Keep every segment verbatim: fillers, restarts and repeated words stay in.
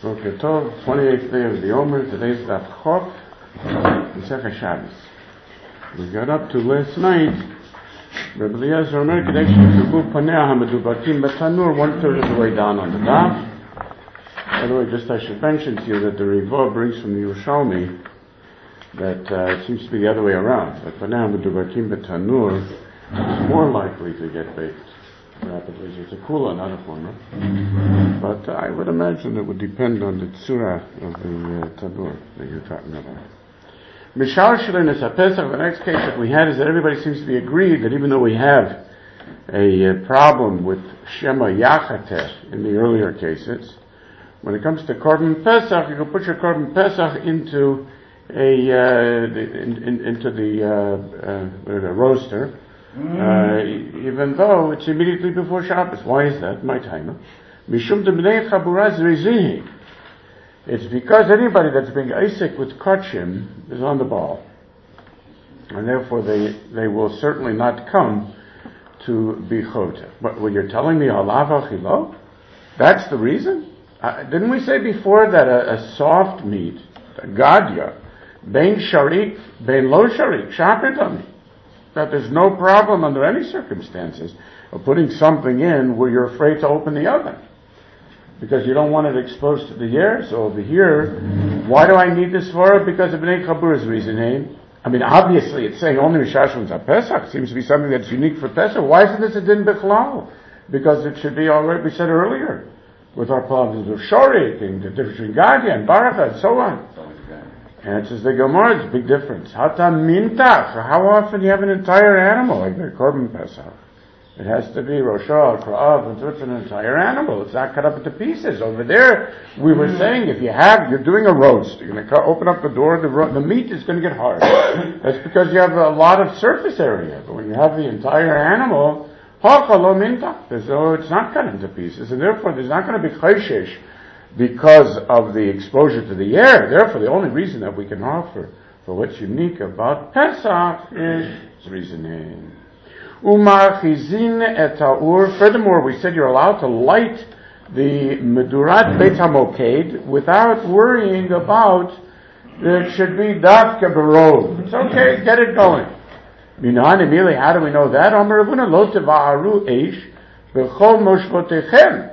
Okay, Tov, twenty-eighth day of the Omer. Today's Daf Chof, Masechah Shabbos. We got up to last night. Rabbi Eliezer Omer, Kadesh Yishubu Paneh HaMedubakim Betanur, one third of the way down on the Daf. By the way, just I should mention to you that the Rivah brings from the Yerushalmi that uh, it seems to be the other way around. That Paneh HaMedubakim Betanur is more likely to get baked rapidly. It's a kula, not a former. But uh, I would imagine it would depend on the tzura of the uh, tanur that you're talking about. Mishal Shalin is a Pesach. The next case that we had is that everybody seems to be agreed that even though we have a, a problem with Shema Yachateh in the earlier cases, when it comes to Korban Pesach, you can put your Korban Pesach into a uh, in, in, into the uh, uh, the roaster. Uh, even though it's immediately before Shabbos. Why is that? My time. Mishum de bnei chabura zrizihi. It's because anybody that's being Isaac with kachim is on the ball. And therefore they, they will certainly not come to be chota. But when you're telling me halav achilo, that's the reason? Uh, didn't we say before that a, a soft meat, a gadya, bein sharik, bein lo sharik, shapirtami, that there's no problem under any circumstances of putting something in where you're afraid to open the oven because you don't want it exposed to the air. So over here, why do I need this for it? Because of Bnei Chabur's reasoning. I mean, obviously it's saying only Mishashvim Pesach. Seems to be something that's unique for Pesach. Why isn't this a din bichlal? Because it should be already, we said earlier, with our problems of Shorik and the difference between Gadya and Baraka and so on. And it says the Gemara, it's a big difference. Hata mintach. How often do you have an entire animal like the Korban Pesach? It has to be Roshah, Kra'av, and so it's an entire animal. It's not cut up into pieces. Over there, we were saying if you have, you're doing a roast, you're going to cut, open up the door, the, ro- the meat is going to get hard. That's because you have a lot of surface area. But when you have the entire animal, Hachalo mintach. So it's not cut into pieces, and therefore there's not going to be chayshesh because of the exposure to the air. Therefore, the only reason that we can offer for what's unique about Pesach is reasoning. Umar chizin et ha'ur. Furthermore, we said you're allowed to light the medurat Beit HaMoked without worrying about that it should be dafka barov. It's okay, get it going. Minan emili, how do we know that? Amar Ravuna lo teva'aru eish b'chol moshvotechem.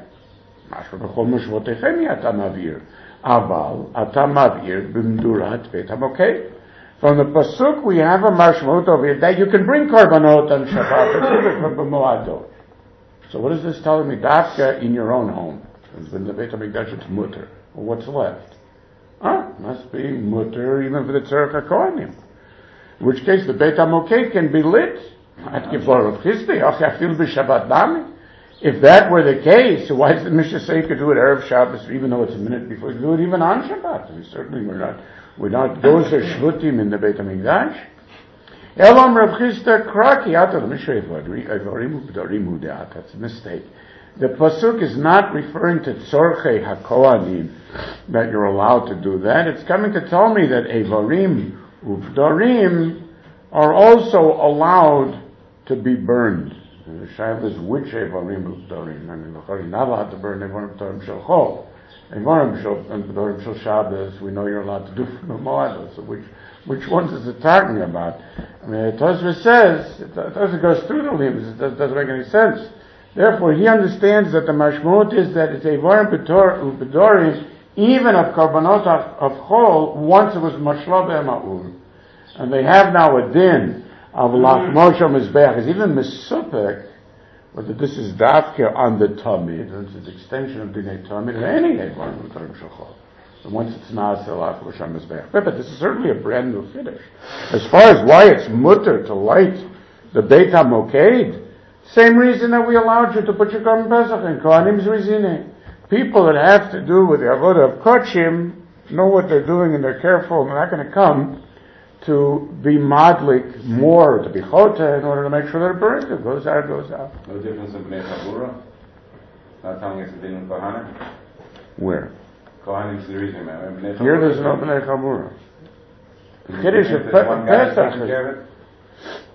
Aval atamavir b'mdurat Beit HaMoked. From the pasuk we have a mashmot over here that you can bring korbanot on Shabbat from b'moado. So what is this telling me? Dafka in your own home. When the Beit HaMikdash it's mutter. Well, what's left? Ah, must be mutter even for the tzarech hakohanim. In which case the Beit HaMoked can be lit. At Kippur of Chisdi, achafil b'Shabbat dami. If that were the case, why does the Mishnah say you could do it Erev Shabbos, even though it's a minute before? You do it even on Shabbat. We certainly we're not, we're not those are shvutim in the Beit HaMikdash. Elam Rav Chisda Kraki Ata. Let me show you what that's a mistake. The pasuk is not referring to tzorchei hakohanim that you're allowed to do that. It's coming to tell me that evarim uvdarim are also allowed to be burned. The shaila is which evarim uvdarim. I mean, you're not allowed to burn evarim uvdarim shel chol. Evarim uvdarim shel Shabbos, we know you're allowed to do from the moed. So which which ones is it talking about? I mean, Tosfos says it doesn't go through the limbs. It doesn't make any sense. Therefore, he understands that the mashmot is that it's evarim uvdarim even of korbanot of chol once it was mashla be'ma'ur, and they have now a din of lachmoshe mizbeach is even misupek, whether this is dafka on the tamid, or it's an extension of dinei tamid, or any evarim uvdarim shel chol. And once it's not lachmoshe mizbeach, but this is certainly a brand new finish. As far as why it's mutter to light the Beit HaMoked, same reason that we allowed you to put your korban pesach in kohanim's reasoning. People that have to do with the avodah of kochim know what they're doing and they're careful and they're not going to come to be madlik more, to be chota, in order to make sure that it burns. It goes out, it goes out. No difference in Bnei Chabura? Not telling us the din in Kohanim? Where? Kohanim is the reason, man. Here there's no Bnei Chabura. The Kiddush of Pesach.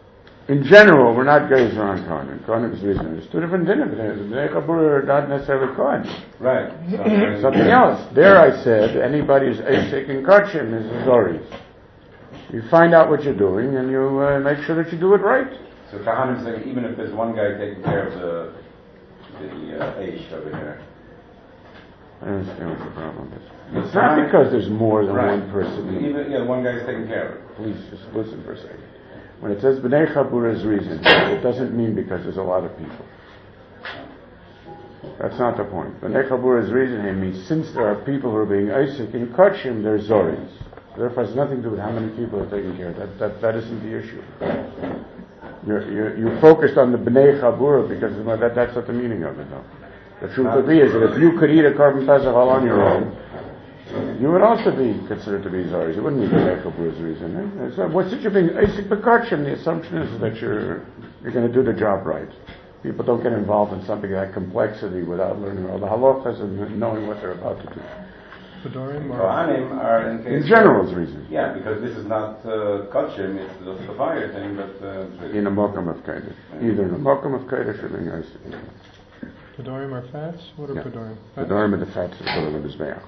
in general, we're not geyser on Kohanim. Kohanim is reason. There's two different dinim. Bnei Chabura are not necessarily Kohanim. Right. Something else. There I said, anybody's Asik and Kachim is Zoris. You find out what you're doing and you uh, make sure that you do it right. So Kohanim is saying, even if there's one guy taking care of the the uh, Aish over here. I don't understand what the problem is. It's not because there's more than right. one person. Even, yeah, one guy's taking care of it. Please, just listen for a second. When it says Bnei Chabura's reason, it doesn't mean because there's a lot of people. That's not the point. Bnei Chabura's reason it means since there are people who are being Isaac in Kachim, they're Zoris. Therefore, it has nothing to do with how many people are taking care of that. That, that isn't the issue. You're, you're, you're focused on the Bnei Chabura because that, that's not the meaning of it, though. The truth of it is that if you could eat a carbon pesach all on your own, you would also be considered to be Zoris. You wouldn't need Bnei Chabura's reason. Eh? So, what's it you're being Isaac B'Kachim? The assumption is that you're you're going to do the job right. People don't get involved in something of that complexity without learning all the halachas and knowing what they're about to do. Fedorim or Kohanim are in case In general's reason. Yeah, because this is not uh, Kachim, it's just the fire thing, but uh, In a Mokum of Kodesh. Either in a Mokum of Kodesh or being Isaac. Fedorim are fats? What are Yeah. Fedorim? The Dharma of the fats is put on the Mizbeach.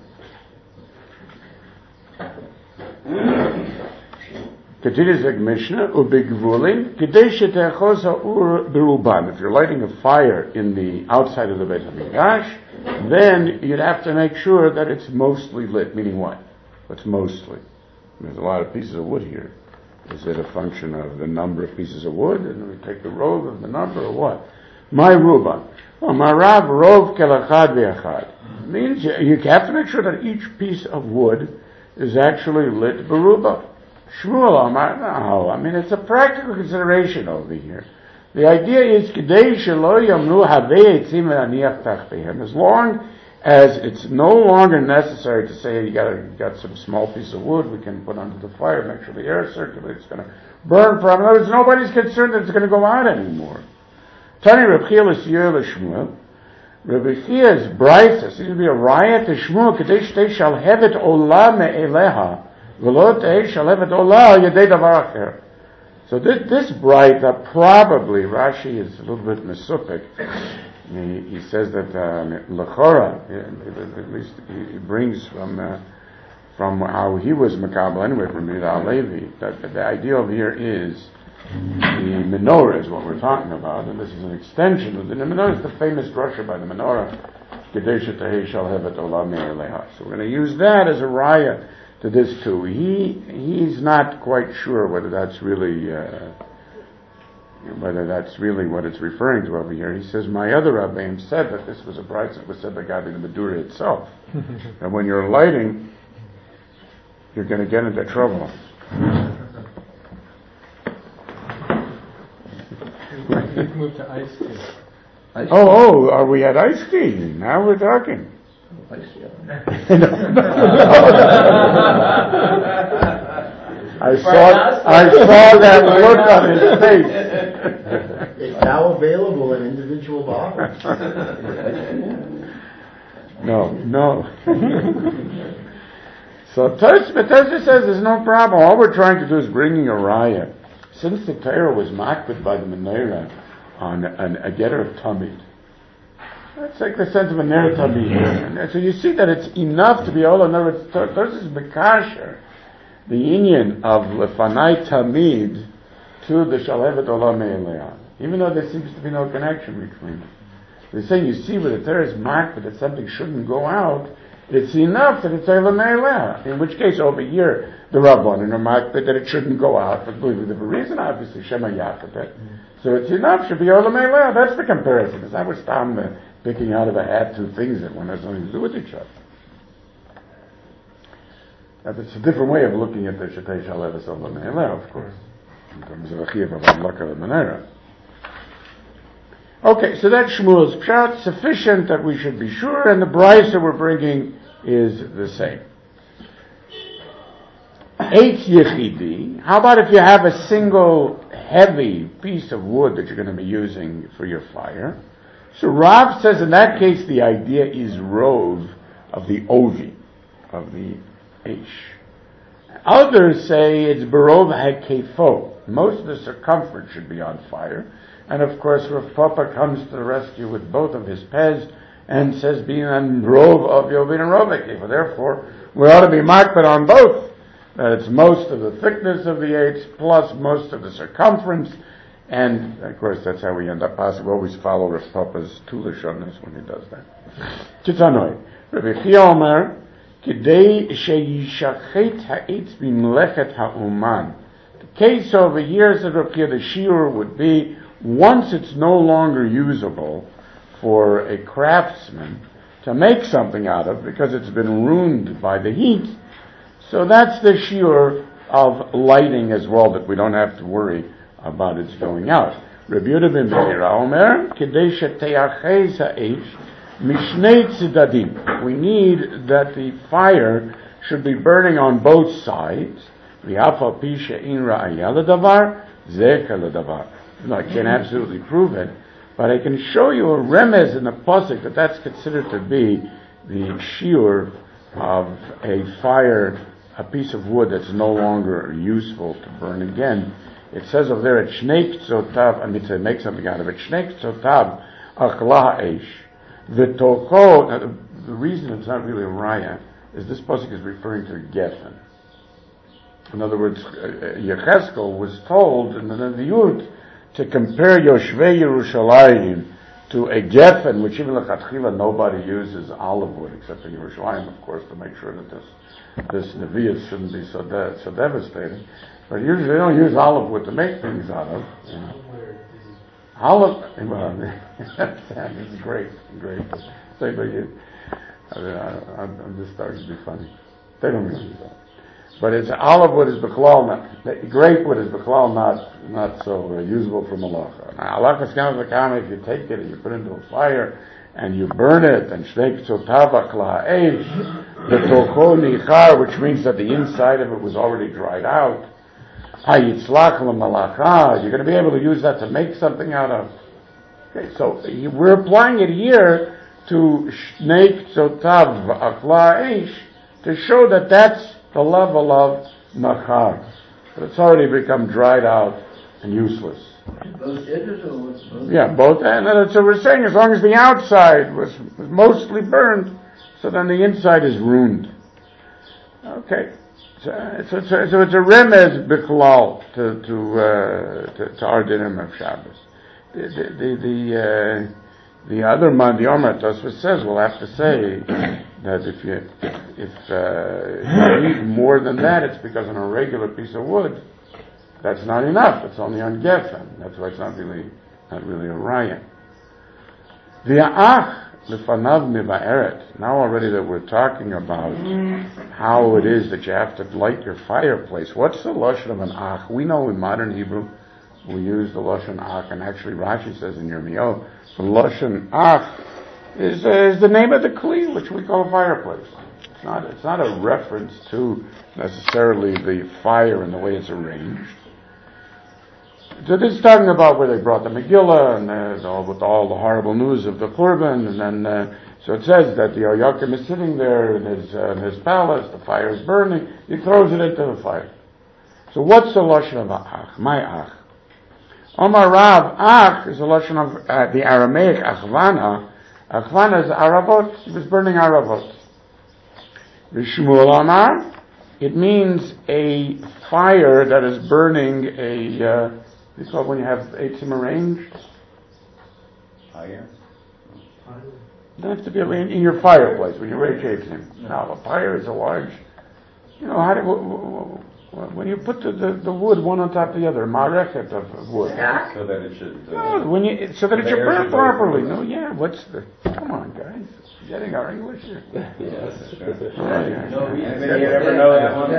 Continues the Mishnah, ubigvulin, kedei shete'achos ha'ur beruban. If you're lighting a fire in the outside of the Beit HaMikdash, then you'd have to make sure that it's mostly lit. Meaning what? What's mostly? There's a lot of pieces of wood here. Is it a function of the number of pieces of wood, and we take the rove of the number, or what? My ruban. Well, marav rov kelachad ve'achad. Means you, you have to make sure that each piece of wood is actually lit beruba. Shmuel Amar, no, I mean, it's a practical consideration over here. The idea is, K'dei shelo yamru havei etzim ve'aniach tachtehem. As long as it's no longer necessary to say, you got a, you got some small piece of wood we can put under the fire, make sure the air circulates, it's going to burn from it. In other words, nobody's concerned that it's going to go out anymore. Tani Reb Chia l'siyur l'Shmuel. Reb Chia's brayta seems to be a riot to Shmuel, K'dei shtei shalhevet olah me'eleha. So this, this bright, uh, probably, Rashi is a little bit mesupik. He, he says that Lechora, uh, at least he brings from uh, from how he was Makabal anyway, from Yehuda Halevi, that, that the idea over here is the menorah is what we're talking about, and this is an extension of the, the menorah is the famous drasha by the menorah, Kedei Shetahei Shal Hevet Olam Me'eleha. So we're going to use that as a raya to this too. He he's not quite sure whether that's really uh, whether that's really what it's referring to over here. He says my other Rabbeim said that this was a brayta that was said by God in the Medura itself. And when you're lighting, you're going to get into trouble. We can move to ice tea. Ice oh, oh, are we at ice tea? Now we're talking. no, no, no. I saw, I saw that look on his face. It's now available in individual bottles. No, no. So Tosfos says there's no problem. All we're trying to do is bringing a raya. Since the Torah was makbid by the Menorah on an, a getter of Tamid, that's like the sense of a ner Tamid. And so you see that it's enough to be all. In other words, Tosfos is Bekasher, the union of Lefanai Tamid to the Shalhevet Olam Me'eleah. Even though there seems to be no connection between them. They're saying you see where the Torah is makbid that something shouldn't go out, it's enough that it's Olam Me'eleah. In which case over here, the Rabbanan are makbid that it shouldn't go out, but believe me, the reason obviously Shema Yachatet. So it's enough, should be Olam Me'eleah. That's the comparison. It's not we're Stam uh, picking out of a hat two things that one has nothing to do with each other. Now, it's a different way of looking at the Shetei Shaleves Olam Me'eleah, of course, in terms of a Chiyav of Adlaka of Menorah. Okay, so that's Shmuel's pshat, sufficient that we should be sure, and the brayso we're bringing is the same. Eight yichidi. How about if you have a single heavy piece of wood that you're going to be using for your fire? So Rav says in that case the idea is rov of the ovi, of the eish. Others say it's barov hakefo. Most of the circumference should be on fire. And of course, Rav Papa comes to the rescue with both of his pez and says, being on rov of Yovin and Rovek. Therefore, we ought to be marked on both. That it's most of the thickness of the eights plus most of the circumference. And of course, that's how we end up passing. We always follow Rav Papa's tulish on this when he does that. Kitanoi. Rabbi Chia Omer, Kidei sheyishachet ha'etz b'mlechet ha'uman. The case over here, said Rabbi Chia, the shiur would be, once it's no longer usable for a craftsman to make something out of because it's been ruined by the heat, so that's the shiur of lighting as well, that we don't have to worry about its going out. Rabbi Yehuda ben Meira Omer, Kidei sheteachez ha'esh mishnei tzidadim. We need that the fire should be burning on both sides. V'afal pi she'in ra'aya l'davar, zecher l'davar. No, I can't absolutely prove it, but I can show you a remez in the pasuk that that's considered to be the shiur of a fire, a piece of wood that's no longer useful to burn again. It says over there, Shnei Ktzotav, I mean to make something out of it, Shnei Ktzotav achla ha'esh, v'toko. Now the, the reason it's not really a raya is this pasuk is referring to Geffen. In other words, Yechezkel was told in the Nevi'ut to compare Yoshvei Yerushalayim to a Geffen, which even l'chatchila nobody uses olive wood except in Yerushalayim, of course, to make sure that this this Nevi'ut shouldn't be so de- so devastating. But usually they don't use olive wood to make things out of. You know. Olive, well, this is great, great. Say, but you, I mean, I, I'm just starting to be funny. They don't use that. But it's olive wood is b'chlal not, grape wood is b'chlal not not so uh, usable for malacha. Now, halacha skam v'kama, if you take it and you put it into a fire and you burn it and shnei ktzotav achla ha'esh, v'toko nichar, which means that the inside of it was already dried out. Hayitzlach l'malacha, you're going to be able to use that to make something out of. Okay, so we're applying it here to shnei ktzotav achla ha'esh to show that that's the level of machar. But it's already become dried out and useless. Both edges or what's both? Yeah, both. And uh, so we're saying as long as the outside was, was mostly burned, so then the inside is ruined. Okay. So, so, so, so it's a remez bichlal to to, uh, to to our dinim of Shabbos. The the the, the, uh, the other man, the Omer Tosfos says, we'll have to say that if you if uh, you need more than that, it's because on a regular piece of wood, that's not enough. It's only on Geffen. That's why it's not really not really a raya. V'a'ach lefanav miva'eret. Now already that we're talking about how it is that you have to light your fireplace. What's the lashon of an ach? We know in modern Hebrew we use the lashon ach, and actually Rashi says in Yirmiyahu, the lashon ach is, uh, is the name of the kli, which we call a fireplace. It's not, it's not a reference to necessarily the fire and the way it's arranged. So this is talking about where they brought the Megillah and uh, all, with all the horrible news of the Churban, and then uh, so it says that the Yoakim is sitting there in his uh, in his palace, the fire is burning, he throws it into the fire. So what's the lashon of ach? My ach. Omar Rav, ach is the lashon of uh, the Aramaic achvana. Achvana is aravot. He was burning aravot. V'shmuel Amar, it means a fire that is burning a. Uh, It's called when you have eitzim arranged. Fire? It doesn't have to be arranged in your fireplace when you arrange eitzim. Now, a fire is a large. You know, how do, w- w- w- when you put the, the, the wood one on top of the other, marechet of wood. So that it should. Uh, No, when you so that it the should air burn should go properly. through. No, yeah. What's the? Come on, guys. Getting our English here. Yes, sure. Oh, yeah. No, we- Anybody here ever know that one?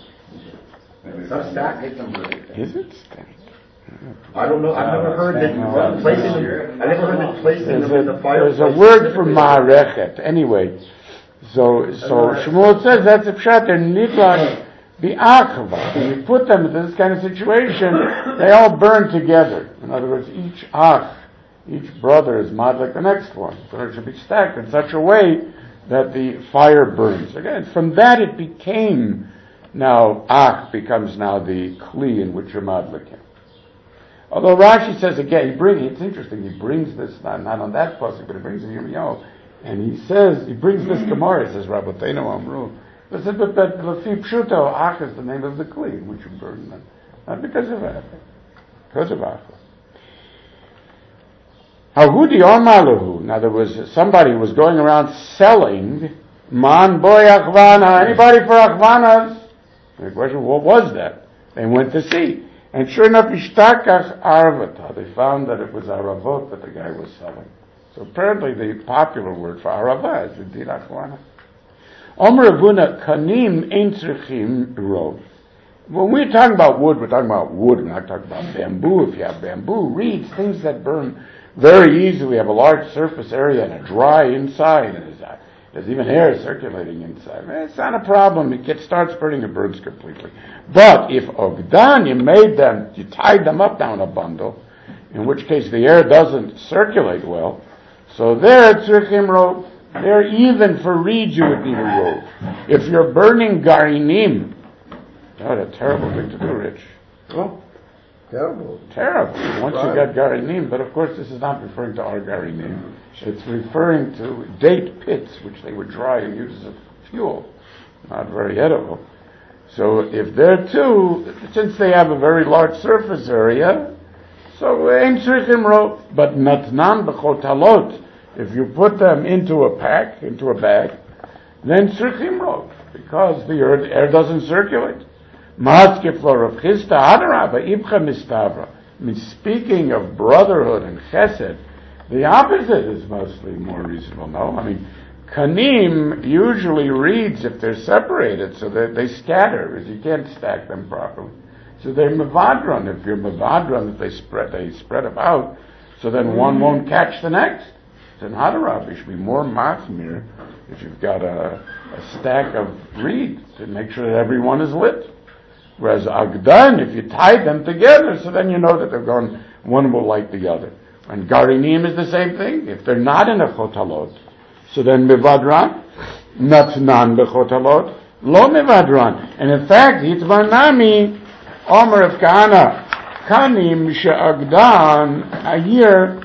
Maybe some stack. Is it stacked? I don't know. I've never heard that No. placing them. I never heard that placing There's them in a, the fireplace. there's a word for ma'arechet. Anyway, so so Shmuel says that's a pshat. They're nidlash bi'achava. When you put them into this kind of situation, they all burn together. In other words, each ach, each brother is mad like the next one. So it should be stacked in such a way that the fire burns. Again, from that it became now ach becomes now the kli in which you're madlikin. Although Rashi says again, he brings, it's interesting, he brings this, not, not on that pasuk, but he brings it in Yirmiyahu, and he says, he brings this Gemara, he says, Rabbeinu Amru, but, but, but Lefi Pshuto, ach is the name of the kli in which you burn them. Not because of that, because of ach. Hahudi Omaluhu. Now there was somebody who was going around selling man boy achvana. Anybody for achvanas? The question, what was that? They went to see. And sure enough, ishtakach arvata. They found that it was aravot that the guy was selling. So apparently the popular word for arava is indeed achvana. Omer Avuna kanim ein tzrichim rov. When we're talking about wood, we're talking about wood. We're not talking about bamboo. If you have bamboo, reeds, things that burn very easily, have a large surface area and a dry inside, and there's, there's even air circulating inside. It's not a problem. It gets, starts burning, it burns completely. But if Ogdan, you made them, you tied them up down a bundle, in which case the air doesn't circulate well, so there, tzrichim rov, there even for reeds you would need a rov. If you're burning garinim, what a terrible thing to do, Rich. Oh, terrible. Terrible. Once Right. you got garinim, but of course this is not referring to our garinim. It's referring to date pits, which they would dry and use as a fuel. Not very edible. So if they're too, since they have a very large surface area, so ein tzrichim rov, but natnan b'chotalot, if you put them into a pack, into a bag, then tzrichim rov, because the air, air doesn't circulate. Maskeflo Rav Chisda Adarabba Ibcha Mistavra. I mean, speaking of brotherhood and chesed, the opposite is mostly more reasonable. No, I mean, kanim usually reeds if they're separated, so that they scatter, as you can't stack them properly. So they're mavadron. If you're mavadron, if they spread, they spread about, so then one won't catch the next. So in Hadarabba, you should be more machmir if you've got a, a stack of reeds to make sure that everyone is lit. Whereas Agdan, if you tie them together, so then you know that they're going, one will light the other. And Garinim is the same thing. If they're not in a chotalot, so then Mivadran, Natnan bechotalot, Lo Mivadran. And in fact, Hitvanami, Omer of Kahana, Kanim she'agdan, here,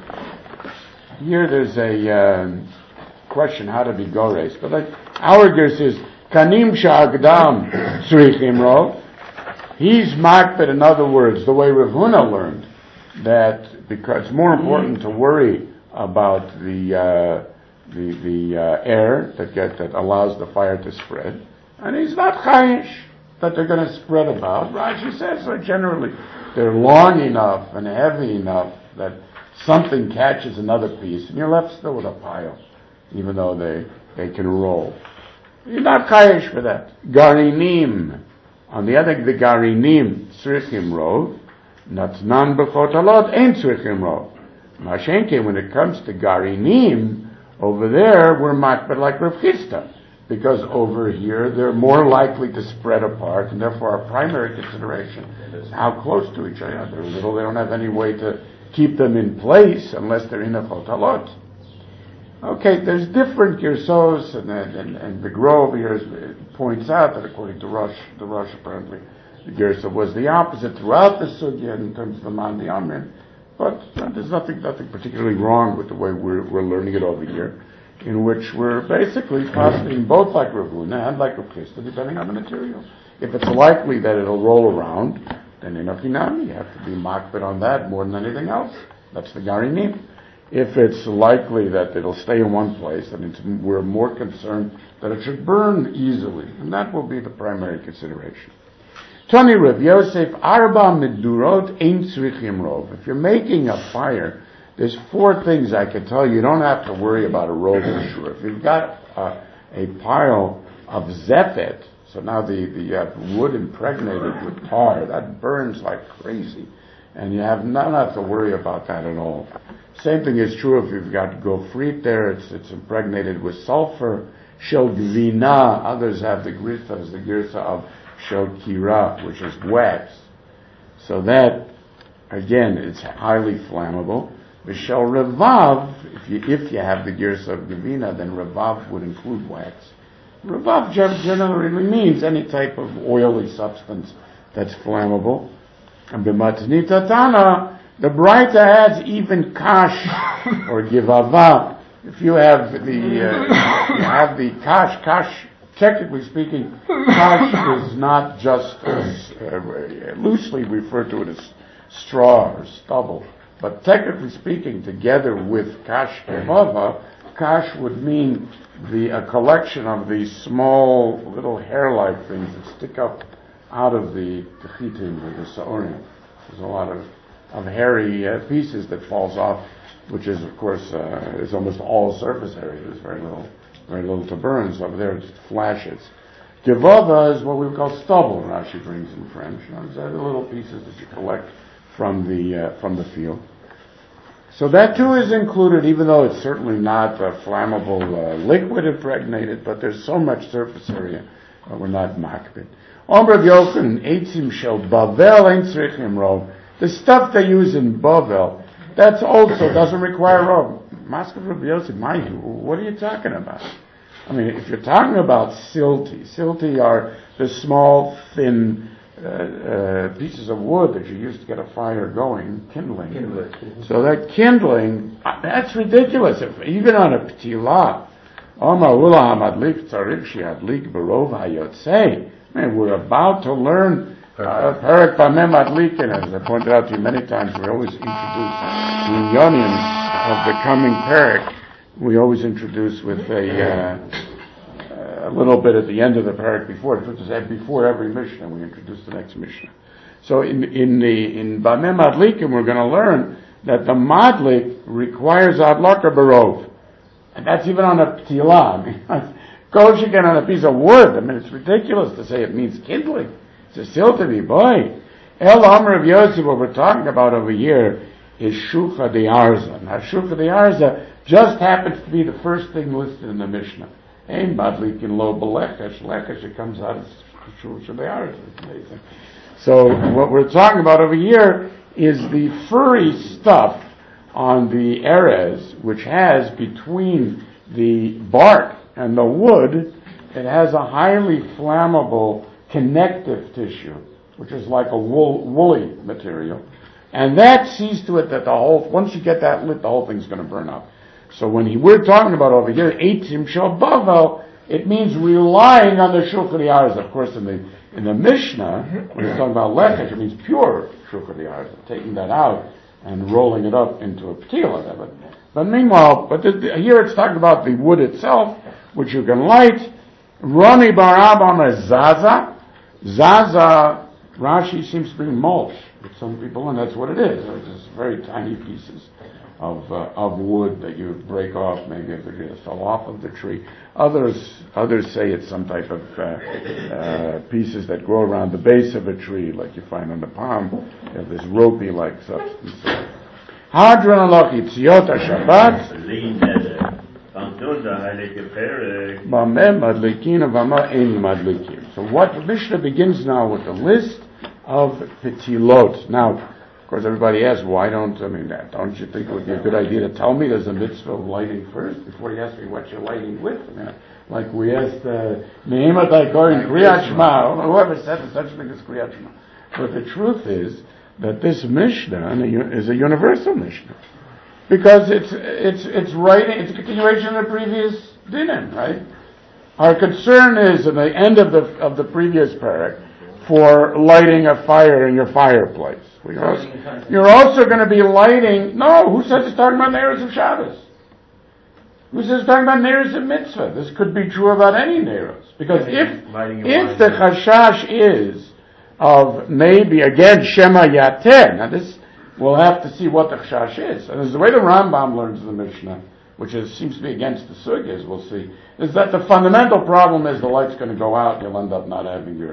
here there's a uh, question how to be gores. But like, our guess is, Kanim she'agdam tzrichim rov. He's makbid, in other words, the way Rav Huna learned, that because it's more important to worry about the uh, the the uh, air that get that allows the fire to spread, and he's not chayish that they're going to spread about. Rashi says so. Generally, they're long enough and heavy enough that something catches another piece, and you're left still with a pile, even though they they can roll. You're not chayish for that. Garinim. On the other, the garinim tzrichim rov, natnan b'chotalot ain't tzrichim rov. Mashenke, when it comes to garinim, over there we're makbid like Rav Chisda, because over here they're more likely to spread apart, and therefore our primary consideration is how close to each other. They're little, they don't have any way to keep them in place unless they're in a chotalot. Okay, there's different girsos, and, and and the Grove here points out that according to Rosh, the Rosh apparently, the girsa was the opposite throughout the sugya in terms of the Mandi Amrin, but uh, there's nothing nothing particularly wrong with the way we're we're learning it over here, in which we're basically positing both like Rav Huna and like Rav Chisda, depending on the material. If it's likely that it'll roll around, then in Achinami you have to be makbid on that more than anything else. That's the Garinim. If it's likely that it'll stay in one place, then it's, we're more concerned that it should burn easily, and that will be the primary consideration. Tani Rav Yosef, Arba Medurot Ein Tzrichim Rov. If you're making a fire, there's four things I can tell you. You don't have to worry about a rov for sure. If you've got uh, a pile of zephet, so now the, the you have wood impregnated with tar, that burns like crazy, and you have not have to worry about that at all. Same thing is true if you've got gofrit there, it's it's impregnated with sulfur. Shel gvina, others have the grisa, as the girsa of shel kira, which is wax. So that, again, it's highly flammable. The shel revav, if you if you have the girsa of gvina, then revav would include wax. Revav generally means any type of oily substance that's flammable. And b'matnita tana, the Braita adds even kash or givava. If you have the uh, you have the kash, kash, technically speaking, kash is not just as, uh, loosely referred to it as straw or stubble, but technically speaking, together with kash givava, kash would mean the a collection of these small little hair-like things that stick up out of the techitim or the saorim. There's a lot of, of hairy uh, pieces that falls off, which is, of course, uh, is almost all surface area. There's very little, very little to burn. So over there, it just flashes. Gevava is what we would call stubble. Rashi brings in French. You know, these are the little pieces that you collect from the uh, from the field. So that too is included, even though it's certainly not a flammable uh, liquid impregnated, but there's so much surface area, uh, we're not makbid. Omer Yochanan, Eitzim Shel Bavel Ein Tzrichim Rov. The stuff they use in Bavel, that's also doesn't require Rov. Maskav Rabbi Yosef, mind you, what are you talking about? I mean, if you're talking about silti, silti are the small, thin uh, uh, pieces of wood that you use to get a fire going, kindling. Kindling. So that kindling, uh, that's ridiculous. If, even on a ptila, Omar Ula Hamadlik Tzarich Shiadlik Barov Hayotzei. Man, we're about to learn uh, Perek Bamem Adlikin, as I pointed out to you many times. We always introduce the Inyanim of the coming Perek. We always introduce with a uh, a little bit at the end of the Perek before. Before every Mishnah, we introduce the next Mishnah. So in in the in Bamem Adlikin, we're going to learn that the Madlik requires Adlaka Barov, and that's even on a Ptila. I mean, goes again on a piece of wood. I mean, it's ridiculous to say it means kindling. It's a silty boy. El Amr of Yosef, what we're talking about over here, is Shucha de Arza. Now, Shucha de Arza just happens to be the first thing listed in the Mishnah. Ein Madlikin lo belechesh. Lechesh, it comes out as Shucha de Arza. It's amazing. So, what we're talking about over here is the furry stuff on the erez, which has between the bark and the wood, it has a highly flammable connective tissue, which is like a wool, woolly material. And that sees to it that the whole, once you get that lit, the whole thing's going to burn up. So when he, we're talking about over here, Eitzim Shel Bavel, it means relying on the Shulchan Aruch. Of course, in the in the Mishnah, when it's talking about Lechesh, it means pure Shulchan Aruch, taking that out and rolling it up into a ptila. But, but meanwhile, but the, the, here it's talking about the wood itself, which you can light. Roni bar Abba is Zaza. Zaza, Rashi seems to bring mulch with some people, and that's what it is. It's just very tiny pieces of uh, of wood that you break off, maybe if it fell off of the tree. Others others say it's some type of uh, uh, pieces that grow around the base of a tree, like you find on the palm. You have this ropey-like substance. Hadron alach Yitziot HaShabbat. So what the Mishnah begins now with a list of petilot. Now, of course, everybody asks, why don't, I mean, don't you think it would be a good idea to tell me there's a mitzvah of lighting first before you ask me what you're lighting with? I mean, like we asked, Nehimat Haikorin Kriyat Shema, whoever said there's such a thing as Kriyat Shema. But the truth is that this Mishnah is a universal Mishnah. Because it's it's it's writing, it's a continuation of the previous dinim, right? Our concern is at the end of the of the previous parak for lighting a fire in your fireplace. You're also, you're also going to be lighting. No, who says it's talking about Neiros of Shabbos? Who says it's talking about Neiros of Mitzvah? This could be true about any Neiros, because if if the chashash is of maybe again Shema Yater, now this. We'll have to see what the chashash is. And as the way the Rambam learns the Mishnah, which is, seems to be against the sugyas, we'll see, is that the fundamental problem is the light's going to go out, you'll end up not having your,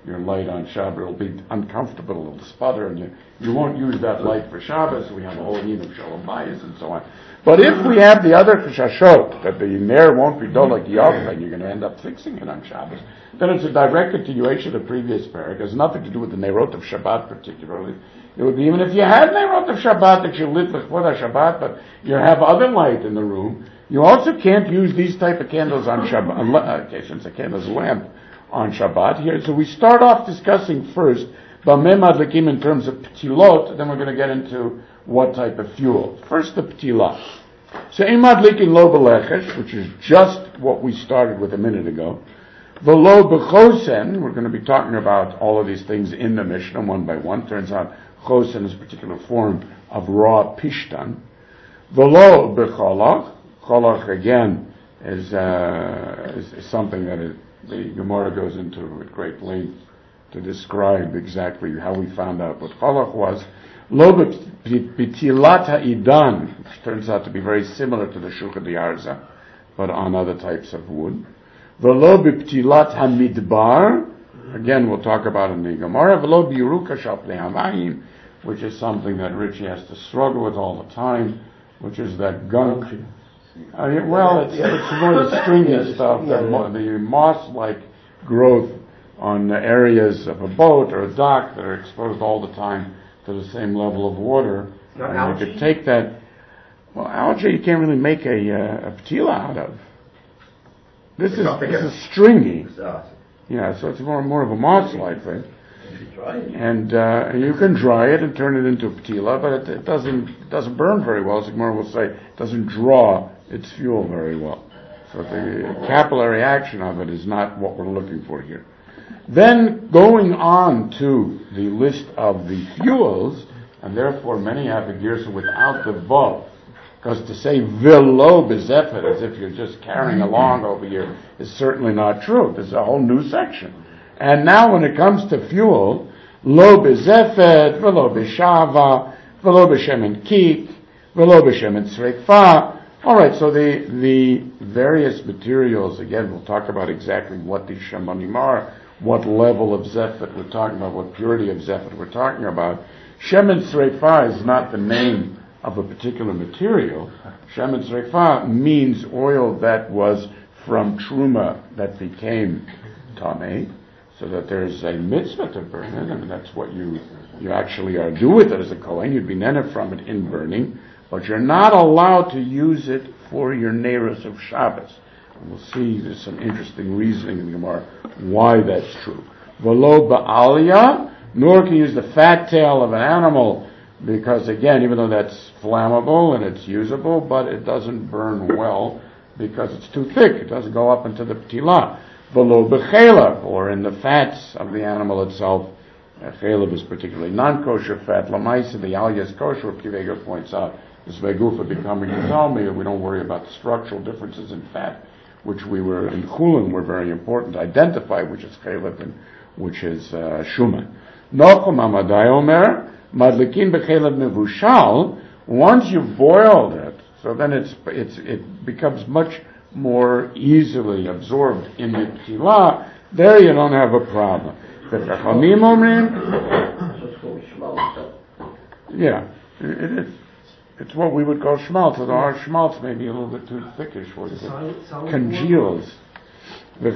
your light on Shabbat. It'll be uncomfortable, it'll sputter, and you, you won't use that light for Shabbos. We have a whole heap of Shalom Bayis and so on. But if we have the other Chashashot, that the Ner won't be dull like the oven, and you're going to end up fixing it on Shabbos, then it's a direct continuation of the previous parak. It has nothing to do with the Nerot of Shabbat particularly. It would be even if you had Nerot of Shabbat that you lit with Shabbat, but you have other light in the room, you also can't use these type of candles on Shabbat, okay, since a candle's a lamp on Shabbat here. So we start off discussing first Bameh Madlikim in terms of Ptilot, then we're going to get into what type of fuel. First the Ptilah. So Ein Madlikin Lo Belechesh, which is just what we started with a minute ago. V'lo B'chosen, we're going to be talking about all of these things in the Mishnah one by one. Turns out Chosen is a particular form of raw Pishtan. V'lo B'cholach, Cholach again is, uh, is, is something that it, the Gemara goes into at great length to describe exactly how we found out what Cholach was. Lo b'tilat ha'idan, which turns out to be very similar to the shulchan d'arza, but on other types of wood. V'lo b'tilat hamidbar, again we'll talk about in the Gemara. V'lo b'yiruka shal pnei hamayim, which is something that Richie has to struggle with all the time, which is that gunk. Uh, well, it's, it's more the stringy stuff, the, the moss-like growth on the areas of a boat or a dock that are exposed all the time to the same level of water. Not and algae. you could take that. Well, algae you can't really make a, uh, a patila out of. This is this is stringy. Yeah, so it's more more of a moss-like thing. And uh, you can dry it and turn it into a patila, but it, it doesn't it doesn't burn very well. As Gemara will say, it doesn't draw its fuel very well. So the capillary action of it is not what we're looking for here. Then going on to the list of the fuels, and therefore many have a girsa without the vav, because to say velo bezephet as if you're just carrying along over here is certainly not true. There's a whole new section. And now when it comes to fuel, lo bezephet, velo beshava, velo b'shemen kik, velo b'shemen tzreikfa. All right, so the the various materials, again, we'll talk about exactly what these shemanim are, what level of zephet we're talking about, what purity of zephet we're talking about. Shemen Sreifa is not the name of a particular material. Shemen Sreifa means oil that was from truma that became tameh, so that there's a mitzvah to burn it. I mean, that's what you you actually are do with it as a kohen. You'd be nene from it in burning, but you're not allowed to use it for your neiros of Shabbos. And we'll see there's some interesting reasoning in the Gemara why that's true. V'lo ba'aliyah, nor can you use the fat tail of an animal, because again, even though that's flammable and it's usable, but it doesn't burn well because it's too thick. It doesn't go up into the ptilah. V'lo b'chelav, or in the fats of the animal itself. Uh, chelav is particularly non-kosher fat. Lamaisa, the aliyah is kosher. Kivega points out this vegufa becoming a we don't worry about the structural differences in fat, which we were in Chulin were very important to identify, which is chelav and which is uh, shuman. Nochum Amadai Omer, madlikin b'chelav mevushal. Once you've boiled it, so then it's it's it becomes much more easily absorbed in the ptilah. There you don't have a problem. The Chachamim Omrim, yeah, it is. It's what we would call schmaltz. Although our schmaltz may be a little bit too thickish for it. Congeals. The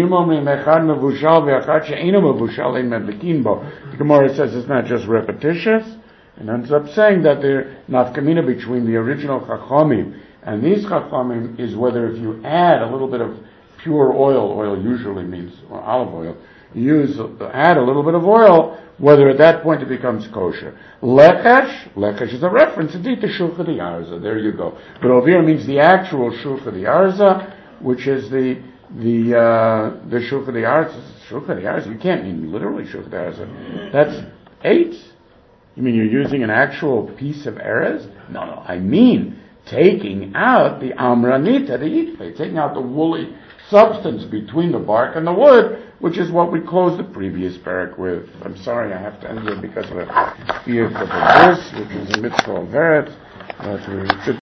Gemara says it's not just repetitious, and ends up saying that the nafkamina between the original chachamim and these chachamim is whether if you add a little bit of pure oil, oil usually means well, olive oil, use add a little bit of oil, whether at that point it becomes kosher. Lechesh, lechesh is a reference indeed to shulchan d'arza. There you go. But over here means the actual shulchan d'arza, which is the the uh, the shulchan d'arza. Shulchan d'arza. You can't mean literally shulchan d'arza. That's eight. You mean you're using an actual piece of erez? No, no. I mean taking out the amranita, the itfe, taking out the woolly substance between the bark and the wood, which is what we closed the previous parak with. I'm sorry, I have to end here because of a fear for the verse, which is a mitzvah of Veret, but we should